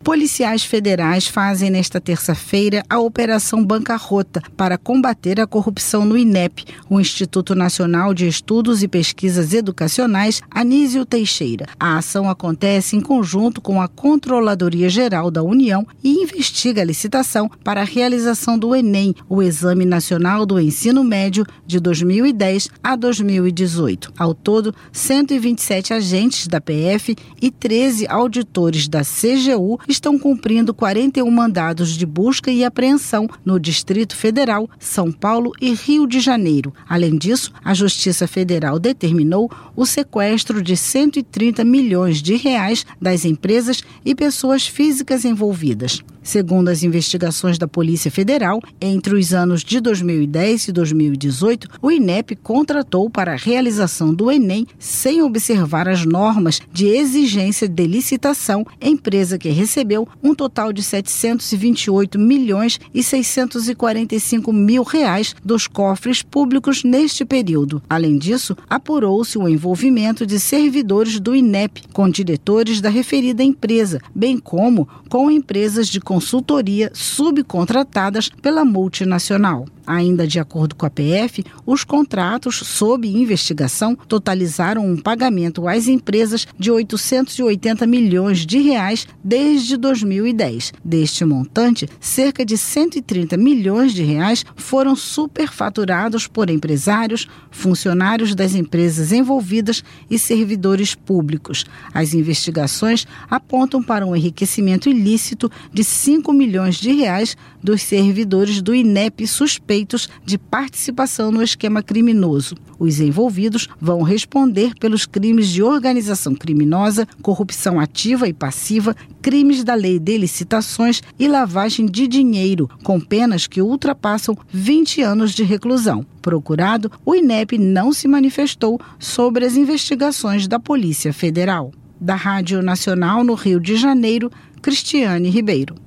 Policiais federais fazem nesta terça-feira a Operação Bancarrota para combater a corrupção no INEP, o Instituto Nacional de Estudos e Pesquisas Educacionais Anísio Teixeira. A ação acontece em conjunto com a Controladoria Geral da União e investiga a licitação para a realização do Enem, o Exame Nacional do Ensino Médio de 2010 a 2018. Ao todo, 127 agentes da PF e 13 auditores da CGU estão cumprindo 41 mandados de busca e apreensão no Distrito Federal, São Paulo e Rio de Janeiro. Além disso, a Justiça Federal determinou o sequestro de 130 milhões de reais das empresas e pessoas físicas envolvidas. Segundo as investigações da Polícia Federal, entre os anos de 2010 e 2018, o INEP contratou para a realização do Enem, sem observar as normas de exigência de licitação, empresa que recebeu um total de 728 milhões e 645 mil reais dos cofres públicos neste período. Além disso, apurou-se o envolvimento de servidores do INEP com diretores da referida empresa, bem como com empresas de consultoria subcontratadas pela multinacional. Ainda de acordo com a PF, os contratos sob investigação totalizaram um pagamento às empresas de 880 milhões de reais desde 2010. Deste montante, cerca de 130 milhões de reais foram superfaturados por empresários, funcionários das empresas envolvidas e servidores públicos. As investigações apontam para um enriquecimento ilícito de 5 milhões de reais dos servidores do INEP suspeitos de participação no esquema criminoso. Os envolvidos vão responder pelos crimes de organização criminosa, corrupção ativa e passiva, crimes da lei de licitações e lavagem de dinheiro, com penas que ultrapassam 20 anos de reclusão. Procurado, o INEP não se manifestou sobre as investigações da Polícia Federal. Da Rádio Nacional no Rio de Janeiro, Cristiane Ribeiro.